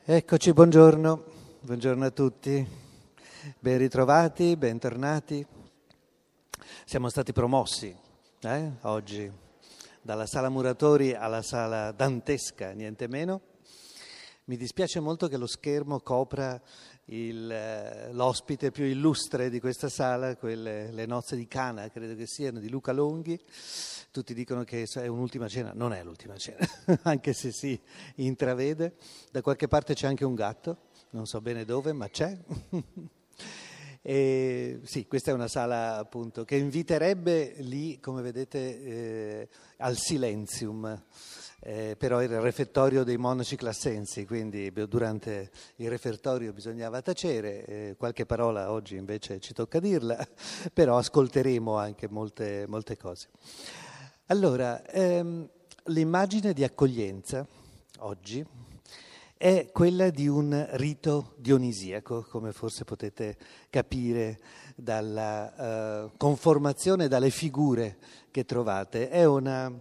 Eccoci, buongiorno, buongiorno a tutti, ben ritrovati, bentornati. Siamo stati promossi oggi dalla sala Muratori alla sala dantesca, niente meno. Mi dispiace molto che lo schermo copra l'ospite più illustre di questa sala, le nozze di Cana, credo che siano, di Luca Longhi. Tutti dicono che è un'ultima cena, non è l'ultima cena, anche se si intravede. Da qualche parte c'è anche un gatto, non so bene dove, ma c'è. E sì, questa è una sala appunto che inviterebbe lì, come vedete, al silenzium. Però era il refettorio dei monaci classensi, quindi durante il refettorio bisognava tacere, qualche parola oggi invece ci tocca dirla, però ascolteremo anche molte cose. Allora, l'immagine di accoglienza oggi è quella di un rito dionisiaco, come forse potete capire dalla conformazione, dalle figure che trovate. È un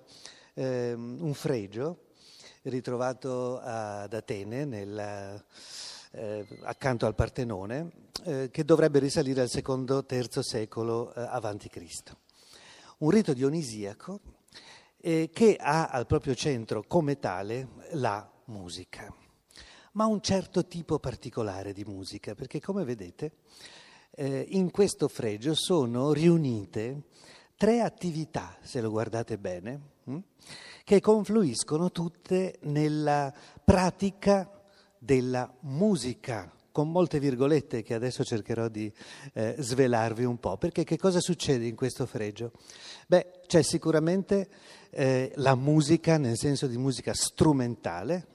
fregio ritrovato ad Atene, accanto al Partenone, che dovrebbe risalire al secondo-terzo secolo avanti Cristo. Un rito dionisiaco che ha al proprio centro come tale la musica, ma un certo tipo particolare di musica, perché come vedete in questo fregio sono riunite tre attività, se lo guardate bene, che confluiscono tutte nella pratica della musica, con molte virgolette che adesso cercherò di svelarvi un po', perché che cosa succede in questo fregio? Beh, c'è sicuramente la musica, nel senso di musica strumentale,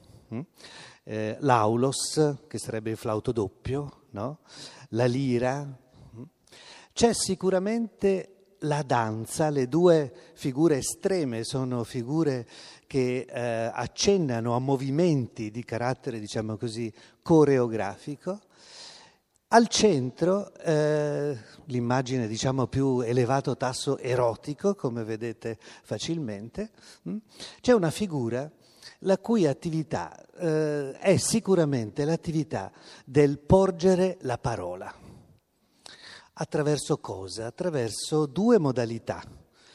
l'aulos, che sarebbe il flauto doppio, no? La lira, c'è sicuramente la danza. Le due figure estreme sono figure che accennano a movimenti di carattere, diciamo così, coreografico. Al centro l'immagine, diciamo, più elevato tasso erotico, come vedete facilmente, c'è una figura la cui attività è sicuramente l'attività del porgere la parola. Attraverso cosa? Attraverso due modalità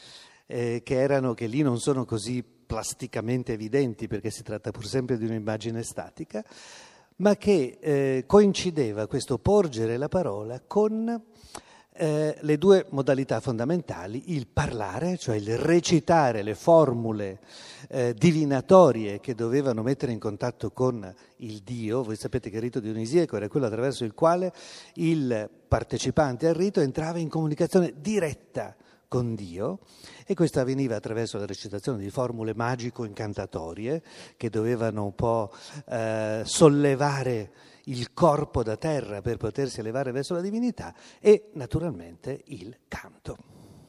che lì non sono così plasticamente evidenti, perché si tratta pur sempre di un'immagine statica, ma che coincideva questo porgere la parola con le due modalità fondamentali: il parlare, cioè il recitare le formule divinatorie che dovevano mettere in contatto con il Dio. Voi sapete che il rito dionisiaco era quello attraverso il quale il partecipante al rito entrava in comunicazione diretta con Dio, e questo avveniva attraverso la recitazione di formule magico-incantatorie che dovevano un po' sollevare il corpo da terra per potersi elevare verso la divinità, e naturalmente il canto.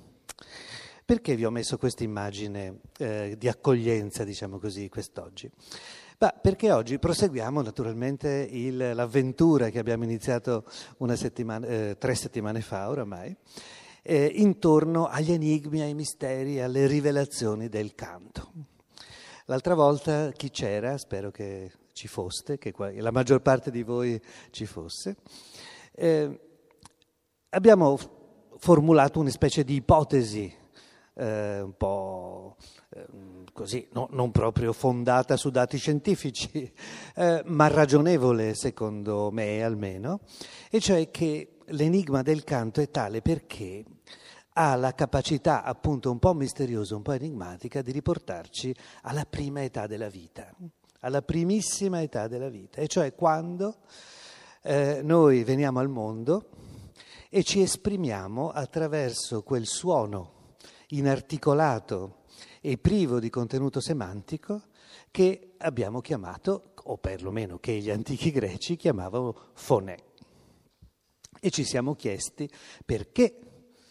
Perché vi ho messo questa immagine di accoglienza, diciamo così, quest'oggi? Perché oggi proseguiamo naturalmente l'avventura che abbiamo iniziato 3 settimane fa oramai, intorno agli enigmi, ai misteri, alle rivelazioni del canto. L'altra volta chi c'era? Spero che ci foste, che la maggior parte di voi ci fosse. Abbiamo formulato una specie di ipotesi un po' così, non proprio fondata su dati scientifici, ma ragionevole secondo me almeno, e cioè che l'enigma del canto è tale perché ha la capacità, appunto un po' misteriosa, un po' enigmatica, di riportarci alla prima età della vita, alla primissima età della vita, e cioè quando noi veniamo al mondo e ci esprimiamo attraverso quel suono inarticolato e privo di contenuto semantico che abbiamo chiamato, o perlomeno che gli antichi greci chiamavano fonè. E ci siamo chiesti perché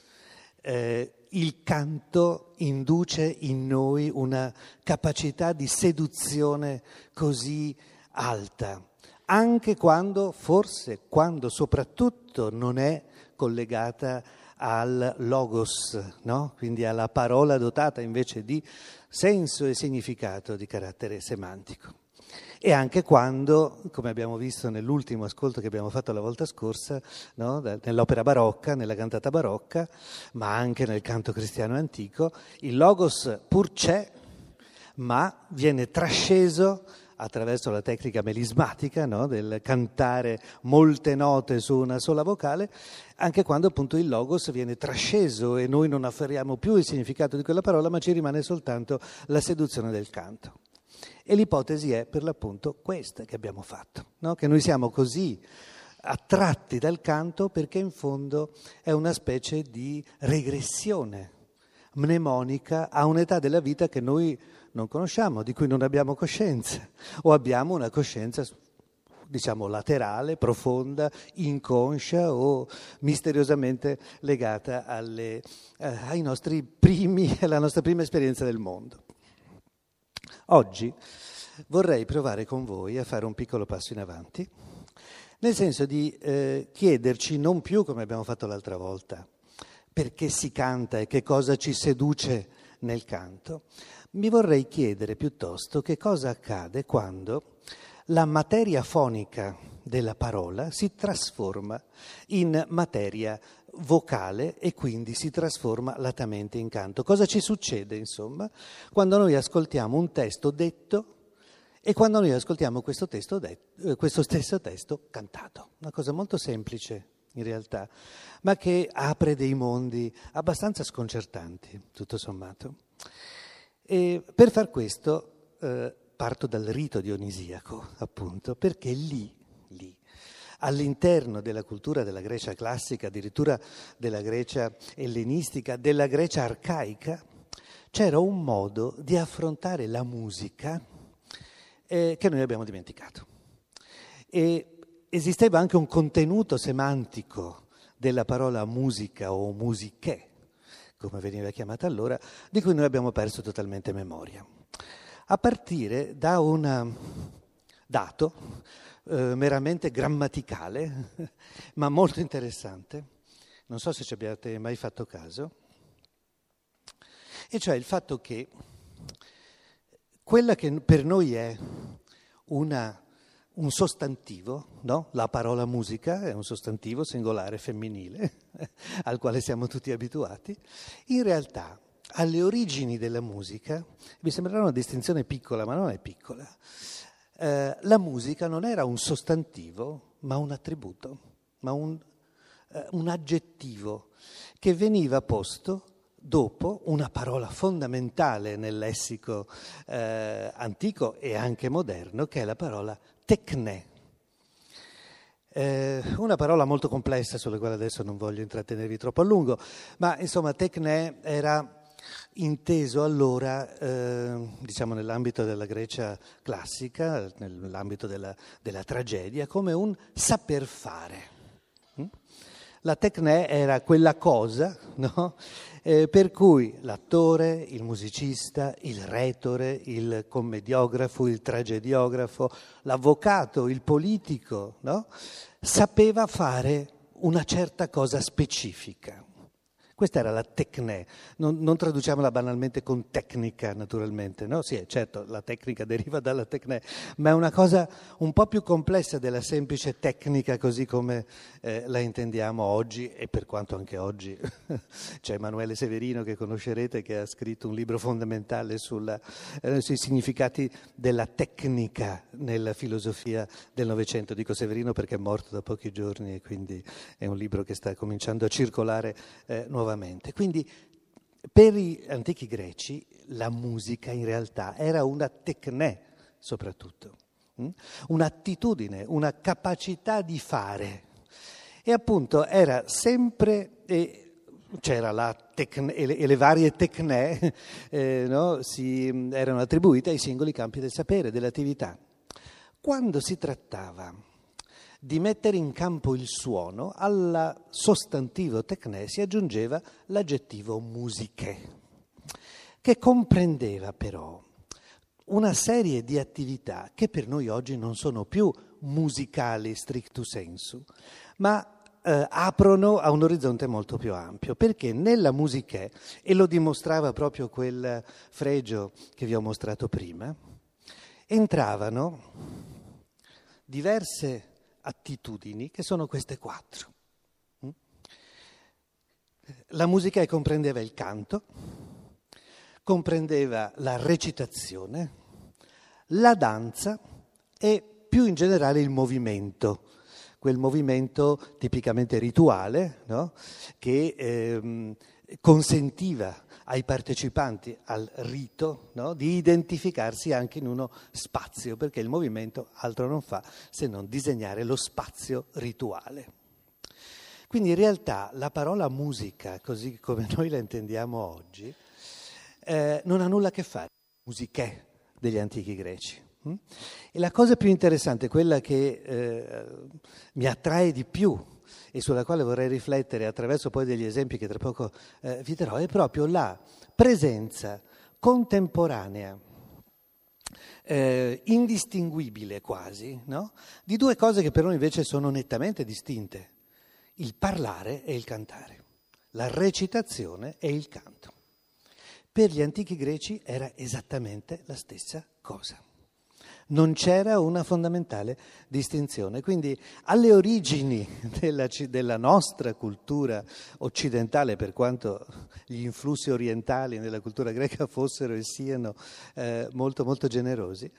il canto induce in noi una capacità di seduzione così alta, anche quando soprattutto non è collegata al logos, no? Quindi alla parola dotata invece di senso e significato di carattere semantico. E anche quando, come abbiamo visto nell'ultimo ascolto che abbiamo fatto la volta scorsa, no? Nell'opera barocca, nella cantata barocca, ma anche nel canto cristiano antico, il logos pur c'è, ma viene trasceso attraverso la tecnica melismatica, no? Del cantare molte note su una sola vocale, anche quando appunto il logos viene trasceso e noi non afferriamo più il significato di quella parola, ma ci rimane soltanto la seduzione del canto. E l'ipotesi è per l'appunto questa che abbiamo fatto, no? Che noi siamo così attratti dal canto perché in fondo è una specie di regressione mnemonica a un'età della vita che noi non conosciamo, di cui non abbiamo coscienza, o abbiamo una coscienza, diciamo, laterale, profonda, inconscia o misteriosamente legata ai nostri alla nostra prima esperienza del mondo. Oggi vorrei provare con voi a fare un piccolo passo in avanti, nel senso di chiederci non più, come abbiamo fatto l'altra volta, perché si canta e che cosa ci seduce nel canto. Mi vorrei chiedere piuttosto che cosa accade quando la materia fonica della parola si trasforma in materia vocale e quindi si trasforma latamente in canto. Cosa ci succede, insomma, quando noi ascoltiamo un testo detto e quando noi ascoltiamo questo stesso testo cantato? Una cosa molto semplice in realtà, ma che apre dei mondi abbastanza sconcertanti, tutto sommato. E per far questo parto dal rito dionisiaco, appunto, perché lì, all'interno della cultura della Grecia classica, addirittura della Grecia ellenistica, della Grecia arcaica, c'era un modo di affrontare la musica che noi abbiamo dimenticato. E esisteva anche un contenuto semantico della parola musica o musiche, come veniva chiamata allora, di cui noi abbiamo perso totalmente memoria. A partire da un dato meramente grammaticale, ma molto interessante, non so se ci abbiate mai fatto caso, e cioè il fatto che quella che per noi è un sostantivo, no? La parola musica è un sostantivo singolare femminile al quale siamo tutti abituati. In realtà, alle origini della musica, vi sembrerà una distinzione piccola, ma non è piccola. La musica non era un sostantivo, ma un attributo, ma un aggettivo che veniva posto dopo una parola fondamentale nel lessico antico e anche moderno, che è la parola tecne. Una parola molto complessa sulla quale adesso non voglio intrattenervi troppo a lungo, ma insomma tecne era inteso allora, diciamo nell'ambito della Grecia classica, nell'ambito della tragedia, come un saper fare. La tecne era quella cosa, no? Per cui l'attore, il musicista, il retore, il commediografo, il tragediografo, l'avvocato, il politico, no? Sapeva fare una certa cosa specifica. Questa era la tecne, non traduciamola banalmente con tecnica naturalmente, no? Sì, certo, la tecnica deriva dalla tecne, ma è una cosa un po' più complessa della semplice tecnica così come la intendiamo oggi, e per quanto anche oggi c'è Emanuele Severino che conoscerete, che ha scritto un libro fondamentale sui significati della tecnica nella filosofia del Novecento. Dico Severino perché è morto da pochi giorni e quindi è un libro che sta cominciando a circolare nuovamente. Quindi per gli antichi greci la musica in realtà era una tecne soprattutto, un'attitudine, una capacità di fare, e appunto era sempre, c'era la tecne, e le varie tecne no, erano attribuite ai singoli campi del sapere, dell'attività. Quando si trattava di mettere in campo il suono, al sostantivo tecne si aggiungeva l'aggettivo musiche, che comprendeva però una serie di attività che per noi oggi non sono più musicali strictu sensu, ma aprono a un orizzonte molto più ampio, perché nella musiche, e lo dimostrava proprio quel fregio che vi ho mostrato prima, entravano diverse attitudini che sono queste 4. La musica comprendeva il canto, comprendeva la recitazione, la danza e più in generale il movimento, quel movimento tipicamente rituale, no? Che consentiva ai partecipanti al rito, no? Di identificarsi anche in uno spazio, perché il movimento altro non fa se non disegnare lo spazio rituale. Quindi in realtà la parola musica, così come noi la intendiamo oggi, non ha nulla a che fare con le musiche degli antichi greci. E la cosa più interessante, quella che mi attrae di più e sulla quale vorrei riflettere attraverso poi degli esempi che tra poco vi darò, è proprio la presenza contemporanea, indistinguibile quasi, no? Di 2 cose che per noi invece sono nettamente distinte: il parlare e il cantare, la recitazione e il canto. Per gli antichi greci era esattamente la stessa cosa. Non c'era una fondamentale distinzione. Quindi alle origini della nostra cultura occidentale, per quanto gli influssi orientali nella cultura greca fossero e siano molto molto generosi,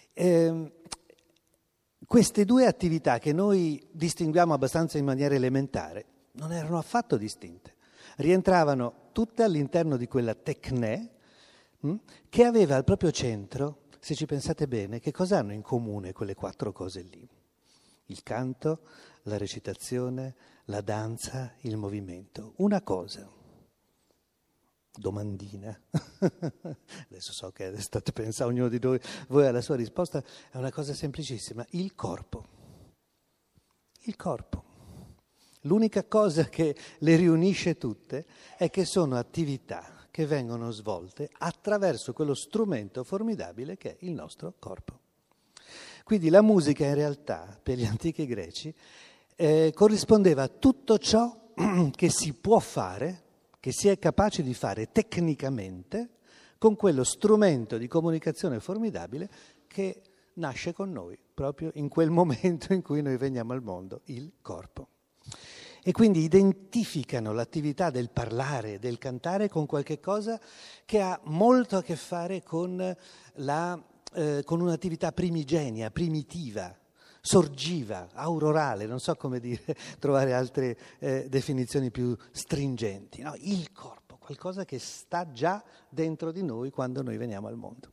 queste 2 attività che noi distinguiamo abbastanza in maniera elementare non erano affatto distinte. Rientravano tutte all'interno di quella tecne che aveva al proprio centro, se ci pensate bene, che cosa hanno in comune quelle 4 cose lì? Il canto, la recitazione, la danza, il movimento. Una cosa. Domandina. Adesso so che state pensando, ognuno di voi ha la sua risposta, è una cosa semplicissima. Il corpo. Il corpo. L'unica cosa che le riunisce tutte è che sono attività che vengono svolte attraverso quello strumento formidabile che è il nostro corpo. Quindi la musica in realtà, per gli antichi greci, corrispondeva a tutto ciò che si può fare, che si è capaci di fare tecnicamente con quello strumento di comunicazione formidabile che nasce con noi, proprio in quel momento in cui noi veniamo al mondo, il corpo. E quindi identificano l'attività del parlare, del cantare con qualche cosa che ha molto a che fare con un'attività primigenia, primitiva, sorgiva, aurorale, non so come dire, trovare altre definizioni più stringenti. No? Il corpo, qualcosa che sta già dentro di noi quando noi veniamo al mondo.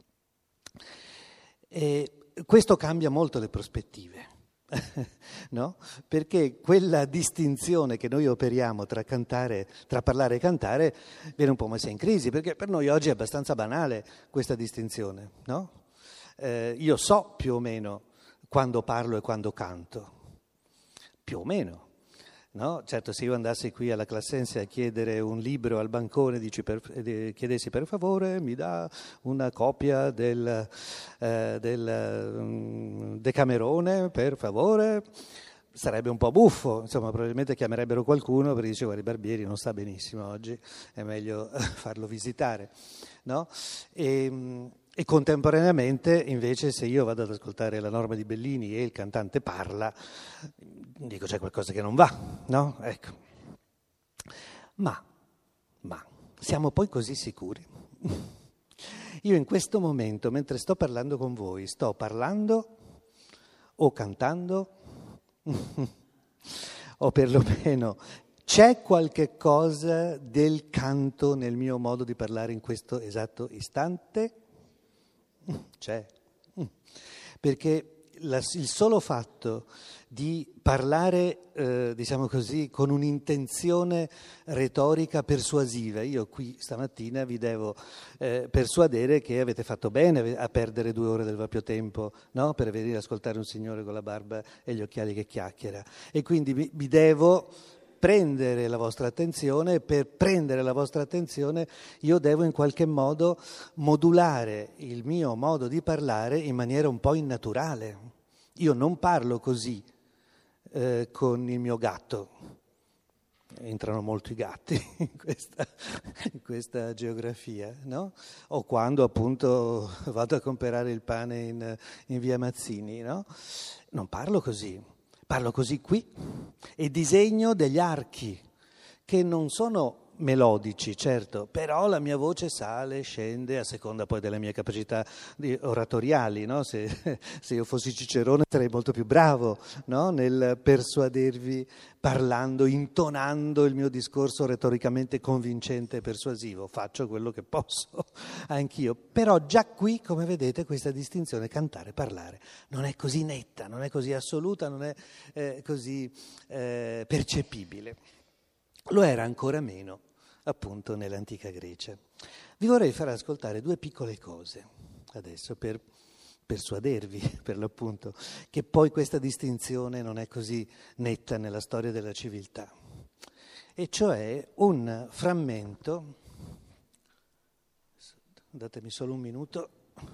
E questo cambia molto le prospettive. No? Perché quella distinzione che noi operiamo tra parlare e cantare viene un po' messa in crisi, perché per noi oggi è abbastanza banale questa distinzione, no? Io so più o meno quando parlo e quando canto, più o meno. No? Certo, se io andassi qui alla Classense a chiedere un libro al bancone, chiedessi per favore mi dà una copia del Decamerone, per favore, sarebbe un po' buffo, insomma probabilmente chiamerebbero qualcuno perché dice guarda, Barbieri non sta benissimo oggi, è meglio farlo visitare, no? E contemporaneamente invece se io vado ad ascoltare la Norma di Bellini e il cantante parla, dico c'è qualcosa che non va, no? Ecco. Ma siamo poi così sicuri? Io in questo momento, mentre sto parlando con voi, sto parlando o cantando o perlomeno c'è qualche cosa del canto nel mio modo di parlare in questo esatto istante? C'è, perché il solo fatto di parlare, diciamo così, con un'intenzione retorica persuasiva, io qui stamattina vi devo persuadere che avete fatto bene a perdere 2 ore del proprio tempo, no? Per venire ad ascoltare un signore con la barba e gli occhiali che chiacchiera, e quindi vi devo prendere la vostra attenzione. Per prendere la vostra attenzione io devo in qualche modo modulare il mio modo di parlare in maniera un po' innaturale. Io non parlo così con il mio gatto, entrano molto i gatti in questa geografia, no? O quando appunto vado a comprare il pane in via Mazzini, no? Non parlo così qui e disegno degli archi che non sono melodici, certo, però la mia voce sale, scende a seconda poi delle mie capacità oratoriali, no? Se io fossi Cicerone sarei molto più bravo, no? Nel persuadervi parlando, intonando il mio discorso retoricamente convincente e persuasivo. Faccio quello che posso anch'io, però già qui, come vedete, questa distinzione cantare-parlare non è così netta, non è così assoluta, non è così percepibile. Lo era ancora meno, appunto, nell'antica Grecia. Vi vorrei far ascoltare due piccole cose, adesso, per persuadervi, per l'appunto, che poi questa distinzione non è così netta nella storia della civiltà. E cioè un frammento, datemi solo un minuto,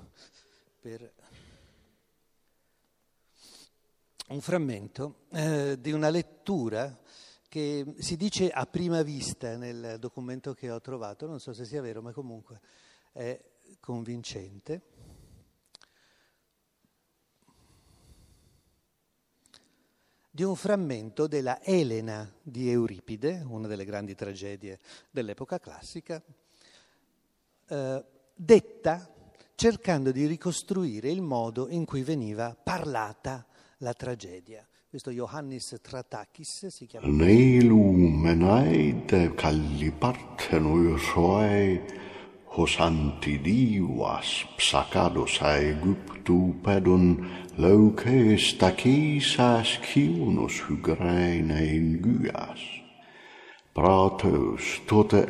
un frammento di una lettura che si dice a prima vista nel documento che ho trovato, non so se sia vero, ma comunque è convincente. Di un frammento della Elena di Euripide, una delle grandi tragedie dell'epoca classica, detta cercando di ricostruire il modo in cui veniva parlata la tragedia. Questo Iohannis Tratakis si chiama. Neilu menaide kallipartenu soe hosantidiuas psakados Aegyptu pedon loukes takisas kiunus hygreinein gyas. Pratos tote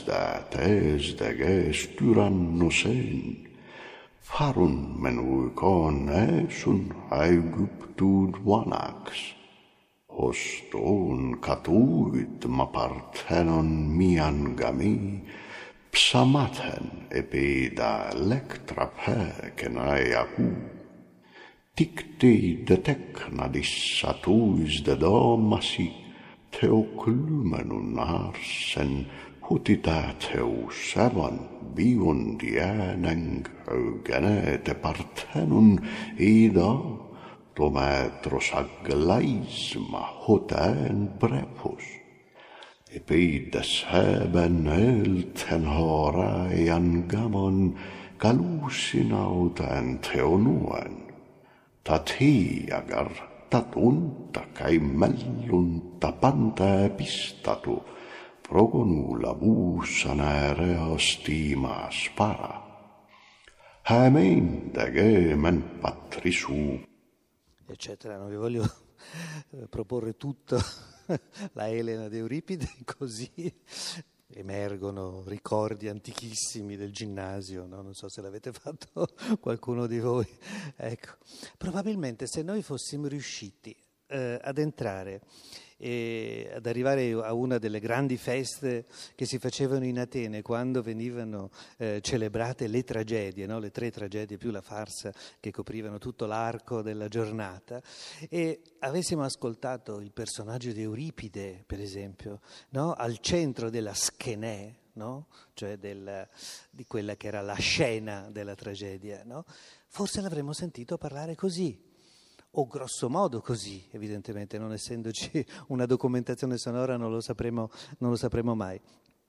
esdeges tyrannosen. Farun menuikon sun Aegyptud vanax. Hoston katuit ma parthenon miangami, psamaten epida elektrape kenaiaku. Tikti de teknadissatuis de domasi, teoklumenun arsen, hutitateus evan biundieneng eugenete partenun ida dometros aglaisma hoten brepus. Epides heben elten horaian gamon galusinauten teonuen. Tati agar tatunta kai mellunta panta epistatu progonu labusan aereos timas para. Hämein tegemen patrisu. Eccetera, non vi voglio proporre tutto la Elena di Euripide, così emergono ricordi antichissimi del ginnasio, no? Non so se l'avete fatto qualcuno di voi. Ecco, probabilmente se noi fossimo riusciti ad entrare e ad arrivare a una delle grandi feste che si facevano in Atene quando venivano celebrate le tragedie, no? Le 3 tragedie più la farsa che coprivano tutto l'arco della giornata, e avessimo ascoltato il personaggio di Euripide, per esempio, no? Al centro della schenè, no? Cioè di quella che era la scena della tragedia, no? Forse l'avremmo sentito parlare così, o grosso modo così, evidentemente, non essendoci una documentazione sonora non lo sapremo mai.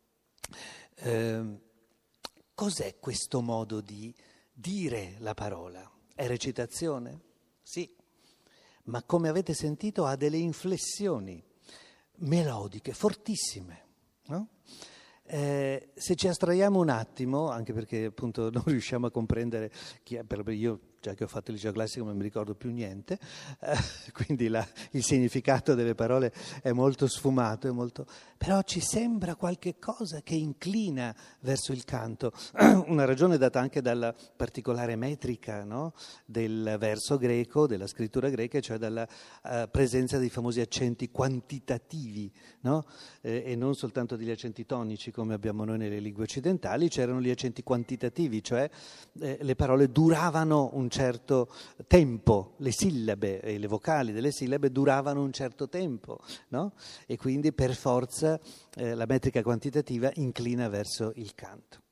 Cos'è questo modo di dire la parola? È recitazione? Sì, ma come avete sentito ha delle inflessioni melodiche fortissime, no? Se ci astraiamo un attimo, anche perché appunto non riusciamo a comprendere chi è, io già che ho fatto il liceo classico non mi ricordo più niente, quindi il significato delle parole è molto sfumato, però ci sembra qualche cosa che inclina verso il canto, una ragione data anche dalla particolare metrica, no? Del verso greco, della scrittura greca, cioè dalla presenza dei famosi accenti quantitativi, no? E non soltanto degli accenti tonici come abbiamo noi nelle lingue occidentali, c'erano gli accenti quantitativi, cioè le parole duravano un certo tempo, le sillabe e le vocali delle sillabe duravano un certo tempo, no? E quindi per forza la metrica quantitativa inclina verso il canto.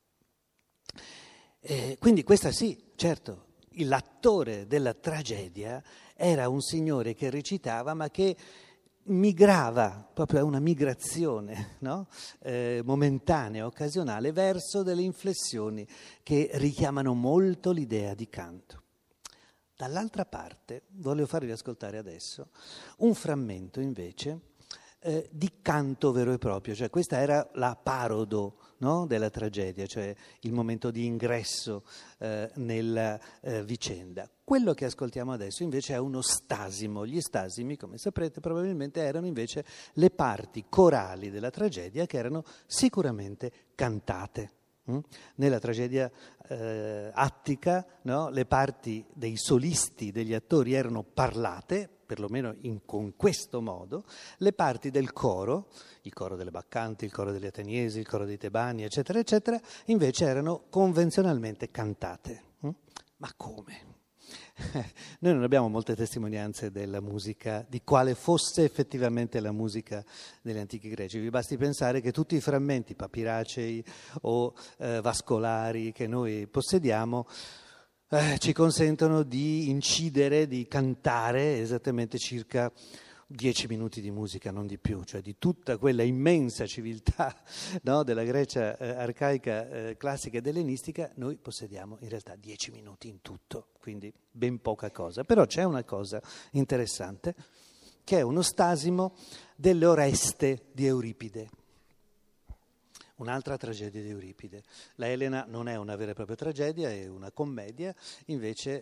Quindi questa sì, certo, l'attore della tragedia era un signore che recitava ma che migrava, proprio una migrazione, no? Momentanea, occasionale, verso delle inflessioni che richiamano molto l'idea di canto. Dall'altra parte, voglio farvi ascoltare adesso un frammento invece di canto vero e proprio, cioè questa era la parodo, no? Della tragedia, cioè il momento di ingresso nella vicenda. Quello che ascoltiamo adesso invece è uno stasimo. Gli stasimi, come saprete, probabilmente erano invece le parti corali della tragedia che erano sicuramente cantate. Nella tragedia attica, no? Le parti dei solisti, degli attori erano parlate, perlomeno con questo modo, le parti del coro, il coro delle Baccanti, il coro degli Ateniesi, il coro dei Tebani, eccetera, eccetera, invece erano convenzionalmente cantate. Ma come? Noi non abbiamo molte testimonianze della musica, di quale fosse effettivamente la musica degli antichi greci. Vi basti pensare che tutti i frammenti papiracei o vascolari che noi possediamo ci consentono di incidere, di cantare esattamente circa 10 minuti di musica, non di più, cioè di tutta quella immensa civiltà, no, della Grecia arcaica, classica ed ellenistica, noi possediamo in realtà 10 minuti in tutto, quindi ben poca cosa. Però c'è una cosa interessante, che è uno stasimo delle Oreste di Euripide. Un'altra tragedia di Euripide. La Elena non è una vera e propria tragedia, è una commedia, invece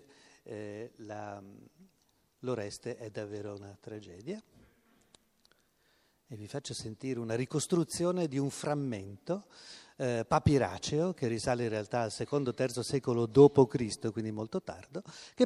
l'Oreste è davvero una tragedia. E vi faccio sentire una ricostruzione di un frammento papiraceo che risale in realtà al secondo-terzo secolo d.C., quindi molto tardo, che